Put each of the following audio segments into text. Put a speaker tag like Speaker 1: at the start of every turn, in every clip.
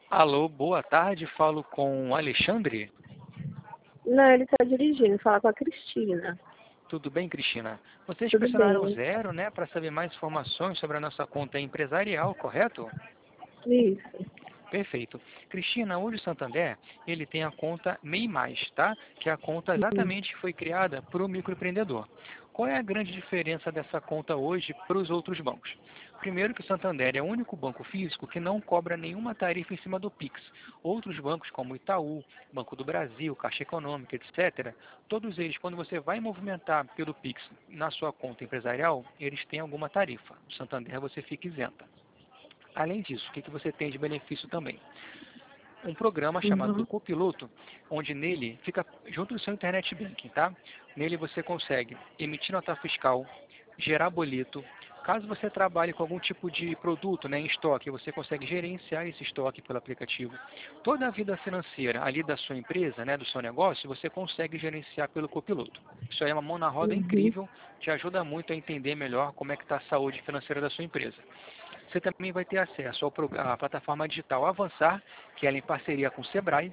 Speaker 1: Alô, boa tarde, falo com o Alexandre.
Speaker 2: Não, ele está dirigindo, fala com a Cristina.
Speaker 1: Tudo bem, Cristina? Vocês
Speaker 2: Tudo
Speaker 1: pressionaram
Speaker 2: bem.
Speaker 1: zero, né, para saber mais informações sobre a nossa conta empresarial, correto?
Speaker 2: Isso.
Speaker 1: Perfeito. Cristina, hoje o Santander, ele tem a conta MEI+, tá? Que é a conta
Speaker 2: Uhum.
Speaker 1: exatamente que foi criada para o microempreendedor. Qual é a grande diferença dessa conta hoje para os outros bancos? Primeiro que o Santander é o único banco físico que não cobra nenhuma tarifa em cima do Pix. Outros bancos como Itaú, Banco do Brasil, Caixa Econômica, etc., todos eles, quando você vai movimentar pelo Pix na sua conta empresarial, eles têm alguma tarifa. No Santander você fica isenta. Além disso, o que você tem de benefício também? Um programa chamado do
Speaker 2: Uhum.
Speaker 1: Copiloto, onde nele fica junto do seu Internet Banking, tá? Nele você consegue emitir nota fiscal, gerar boleto. Caso você trabalhe com algum tipo de produto, né, em estoque, você consegue gerenciar esse estoque pelo aplicativo. Toda a vida financeira ali da sua empresa, né, do seu negócio, você consegue gerenciar pelo Copiloto. Isso aí é uma mão na roda
Speaker 2: Uhum.
Speaker 1: incrível, te ajuda muito a entender melhor como é que está a saúde financeira da sua empresa. Você também vai ter acesso à plataforma digital Avançar, que ela é em parceria com o Sebrae.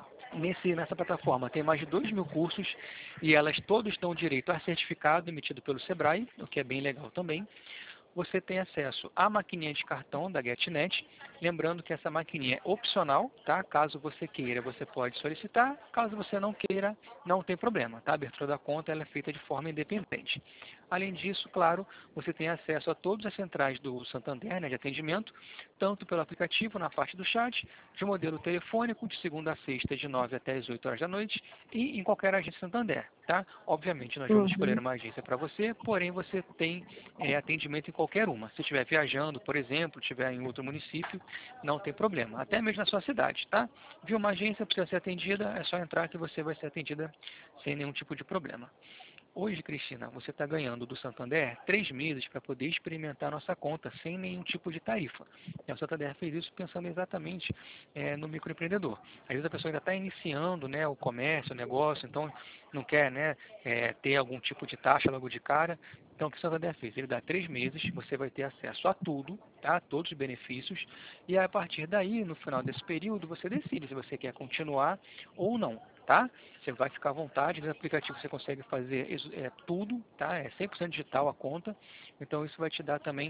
Speaker 1: Nessa plataforma tem mais de 2.000 cursos e elas todos dão direito a certificado emitido pelo Sebrae, o que é bem legal também. Você tem acesso à maquininha de cartão da GetNet, lembrando que essa maquininha é opcional, tá? Caso você queira, você pode solicitar, caso você não queira, não tem problema, tá? A abertura da conta ela é feita de forma independente. Além disso, claro, você tem acesso a todas as centrais do Santander, né, de atendimento, tanto pelo aplicativo na parte do chat, de modelo telefônico, de segunda a sexta, de 9 até as 8 horas da noite, e em qualquer agência Santander, tá? Obviamente, nós vamos escolher
Speaker 2: Uhum.
Speaker 1: uma agência para você, porém você tem atendimento em qualquer uma. Se estiver viajando, por exemplo, estiver em outro município, não tem problema. Até mesmo na sua cidade, tá? Viu uma agência, precisa ser atendida, é só entrar que você vai ser atendida sem nenhum tipo de problema. Hoje, Cristina, você está ganhando do Santander 3 meses para poder experimentar a nossa conta sem nenhum tipo de tarifa. E o Santander fez isso pensando exatamente no microempreendedor. Às vezes a pessoa ainda está iniciando, né, o comércio, o negócio, então não quer, né, ter algum tipo de taxa logo de cara. Então o que o Santander fez? Ele dá 3 meses, você vai ter acesso a tudo, tá? A todos os benefícios, e a partir daí, no final desse período, você decide se você quer continuar ou não. Tá? Você vai ficar à vontade, no aplicativo você consegue fazer tudo, tá? É 100% digital a conta, então isso vai te dar também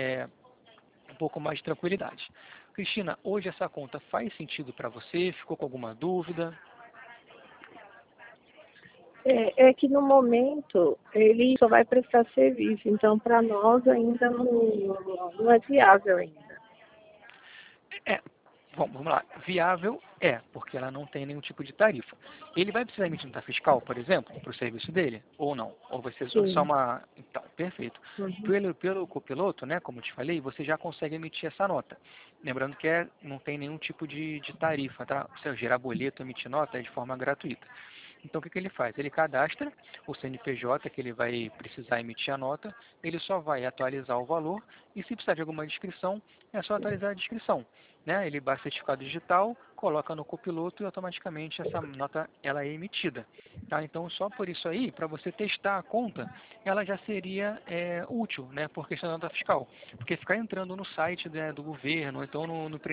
Speaker 1: um pouco mais de tranquilidade. Cristina, hoje essa conta faz sentido para você? Ficou com alguma dúvida?
Speaker 2: É que no momento ele só vai prestar serviço, então para nós ainda não é viável ainda.
Speaker 1: É, bom, vamos lá. Viável porque ela não tem nenhum tipo de tarifa. Ele vai precisar emitir nota fiscal, por exemplo, para o serviço dele? Ou não? Ou vai ser só
Speaker 2: Sim.
Speaker 1: uma... Então, perfeito.
Speaker 2: Uhum.
Speaker 1: Pelo copiloto, né, como eu te falei, você já consegue emitir essa nota. Lembrando que não tem nenhum tipo de tarifa, tá? Se eu gerar boleto, emitir nota é de forma gratuita. Então, o que ele faz? Ele cadastra o CNPJ que ele vai precisar emitir a nota, ele só vai atualizar o valor e se precisar de alguma descrição, é só atualizar a descrição. Né? Ele baixa o certificado digital, coloca no copiloto e automaticamente essa nota ela é emitida. Tá? Então, só por isso aí, para você testar a conta, ela já seria útil, né, por questão da nota fiscal. Porque ficar entrando no site, né, do governo, ou então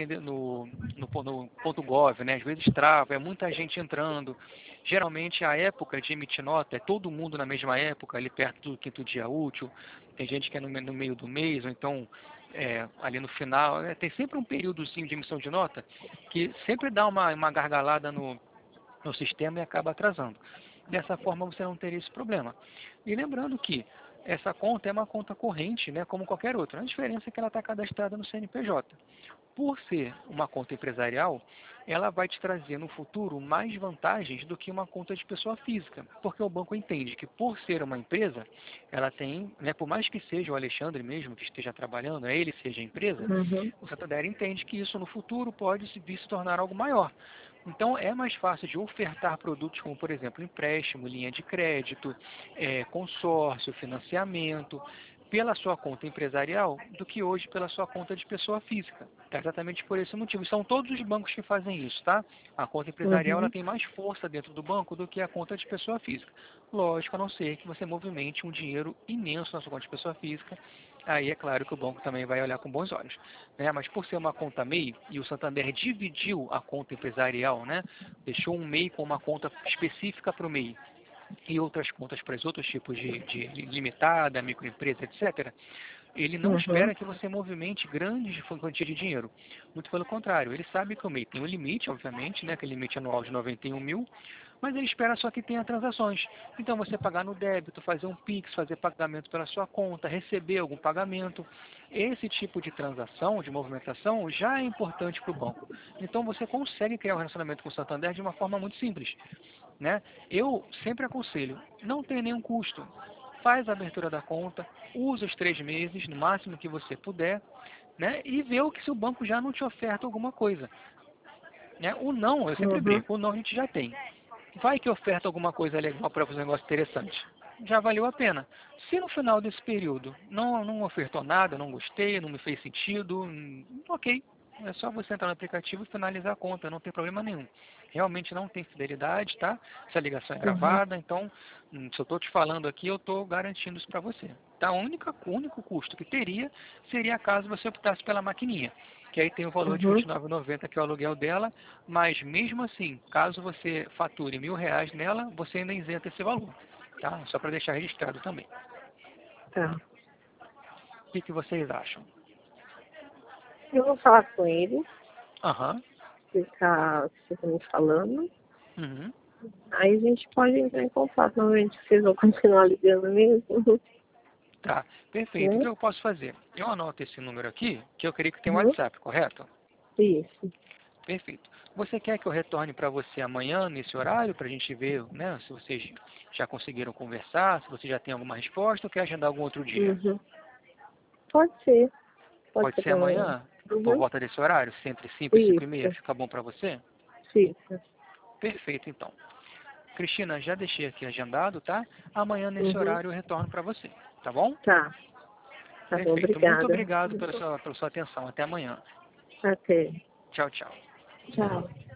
Speaker 1: no ponto .gov, né, às vezes trava, é muita gente entrando. Geralmente a época de emitir nota é todo mundo na mesma época, ali perto do quinto dia útil. Tem gente que é no meio do mês, ou então ali no final. Tem sempre um períodozinho de emissão de nota que sempre dá uma gargalada no sistema e acaba atrasando. Dessa forma você não teria esse problema. E lembrando que essa conta é uma conta corrente, né, como qualquer outra. A diferença é que ela está cadastrada no CNPJ. Por ser uma conta empresarial, ela vai te trazer no futuro mais vantagens do que uma conta de pessoa física, porque o banco entende que por ser uma empresa, ela tem, né, por mais que seja o Alexandre mesmo que esteja trabalhando, ele seja a empresa,
Speaker 2: Uhum.
Speaker 1: o Santander entende que isso no futuro pode vir se tornar algo maior. Então é mais fácil de ofertar produtos como, por exemplo, empréstimo, linha de crédito, consórcio, financiamento, pela sua conta empresarial do que hoje pela sua conta de pessoa física. Tá? Exatamente por esse motivo. São todos os bancos que fazem isso, tá? A conta empresarial ela
Speaker 2: Uhum.
Speaker 1: tem mais força dentro do banco do que a conta de pessoa física. Lógico, a não ser que você movimente um dinheiro imenso na sua conta de pessoa física, aí é claro que o banco também vai olhar com bons olhos, né? Mas por ser uma conta MEI, e o Santander dividiu a conta empresarial, né? Deixou um MEI com uma conta específica para o MEI e outras contas para os outros tipos de limitada, microempresa, etc., ele não
Speaker 2: Uhum.
Speaker 1: espera que você movimente grandes quantias de dinheiro. Muito pelo contrário, ele sabe que o MEI tem um limite, obviamente, né, aquele limite anual de 91 mil, mas ele espera só que tenha transações. Então você pagar no débito, fazer um Pix, fazer pagamento pela sua conta, receber algum pagamento. Esse tipo de transação, de movimentação, já é importante para o banco. Então você consegue criar um relacionamento com o Santander de uma forma muito simples, né? Eu sempre aconselho, não tem nenhum custo. Faz a abertura da conta, usa os 3 meses, no máximo que você puder, né? E vê o que se o banco já não te oferta alguma coisa. Né? O não, eu sempre
Speaker 2: Uhum.
Speaker 1: brinco, o não a gente já tem. Vai que oferta alguma coisa legal para fazer um negócio interessante. Já valeu a pena. Se no final desse período não ofertou nada, não gostei, não me fez sentido, ok. É só você entrar no aplicativo e finalizar a conta, não tem problema nenhum. Realmente não tem fidelidade, tá? Essa ligação é
Speaker 2: Uhum.
Speaker 1: gravada, então, se eu estou te falando aqui, eu estou garantindo isso para você. Tá? O único custo que teria seria caso você optasse pela maquininha, que aí tem o valor de R$
Speaker 2: Uhum.
Speaker 1: 29,90 que é o aluguel dela, mas mesmo assim, caso você fature R$ 1.000 nela, você ainda isenta esse valor, tá? Só para deixar registrado também.
Speaker 2: Tá.
Speaker 1: O que vocês acham?
Speaker 2: Eu vou falar com ele,
Speaker 1: Aham.
Speaker 2: explicar o que você está me falando.
Speaker 1: Uhum.
Speaker 2: Aí a gente pode entrar em contato novamente, que vocês vão continuar ligando mesmo,
Speaker 1: Tá, perfeito. O que
Speaker 2: né?
Speaker 1: eu posso fazer? Eu anoto esse número aqui, que eu creio que tem um
Speaker 2: Uhum.
Speaker 1: WhatsApp, correto?
Speaker 2: Isso.
Speaker 1: Perfeito. Você quer que eu retorne para você amanhã, nesse horário, para a gente ver, né, se vocês já conseguiram conversar, se você já tem alguma resposta, ou quer agendar algum outro dia?
Speaker 2: Uhum. Pode ser. Pode
Speaker 1: Pode
Speaker 2: ser
Speaker 1: ser
Speaker 2: para amanhã.
Speaker 1: amanhã, por
Speaker 2: Uhum.
Speaker 1: volta desse horário, entre 5 e 5:30,
Speaker 2: Isso.
Speaker 1: fica bom para você?
Speaker 2: Isso.
Speaker 1: Perfeito, então. Cristina, já deixei aqui agendado, tá? Amanhã, nesse
Speaker 2: Uhum.
Speaker 1: horário, eu retorno para você, tá bom?
Speaker 2: Tá. Tá bom,
Speaker 1: Perfeito. Muito
Speaker 2: obrigada.
Speaker 1: obrigado pela sua atenção. Até amanhã.
Speaker 2: Até.
Speaker 1: Tchau, tchau.
Speaker 2: Tchau.